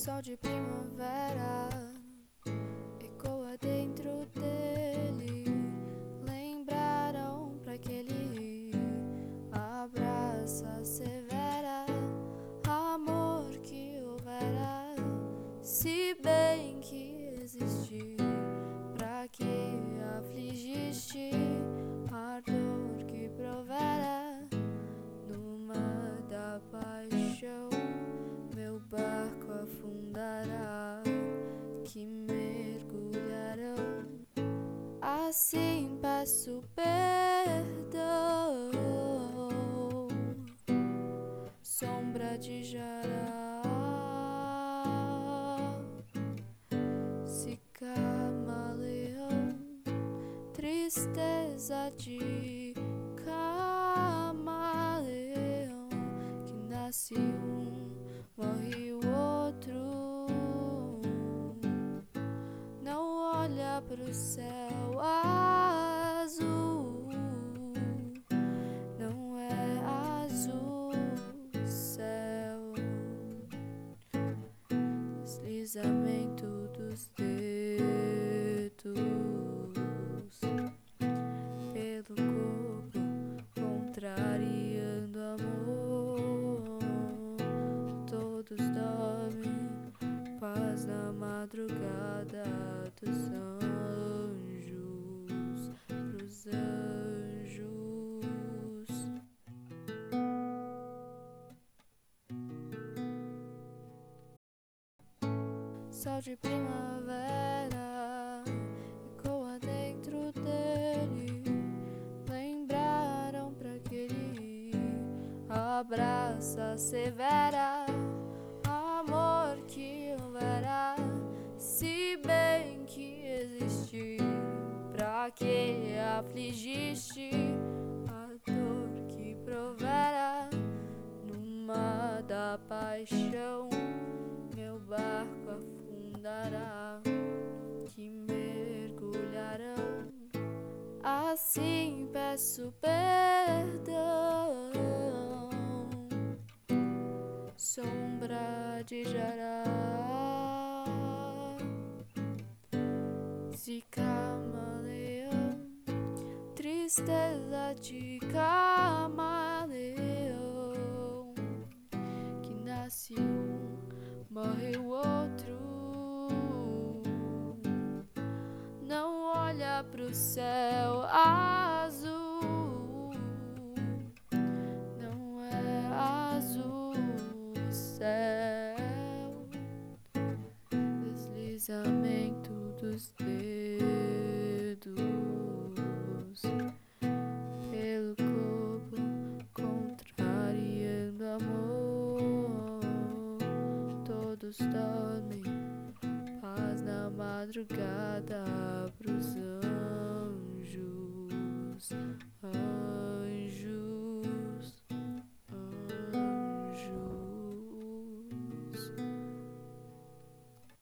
sol de primavera ecoa dentro dele. Lembraram pra que ele abraça severa, amor que houvera, se bem que existe. Pra que afligiste a dor que provera no mar da paixão? Meu barco afundará, que mergulharão. Assim peço perdão, sombra de jará, se camaleão, tristeza de camaleão, que nasce morre o outro. Não olha pro céu azul, não é azul o céu. Deslizamento dos dedos pelo corpo, contrariando amor. Todos dormem, paz na madrugada dos anjos, pros anjos. Sol de primavera ecoa dentro dele. Lembraram pra que ele abraça severa, amor que houvera, se bem que existe. Pra que afligiste a dor que provera no mar da paixão? Meu barco afundará, que mergulharão. Assim peço perdão, sombra de jará, se camaleão, tristeza de camaleão, que nasce morre o outro. Não olha pro céu azul, não é azul o céu. Deslizamento dos dedos pelo corpo, contrariando amor. Todos dormem, paz na madrugada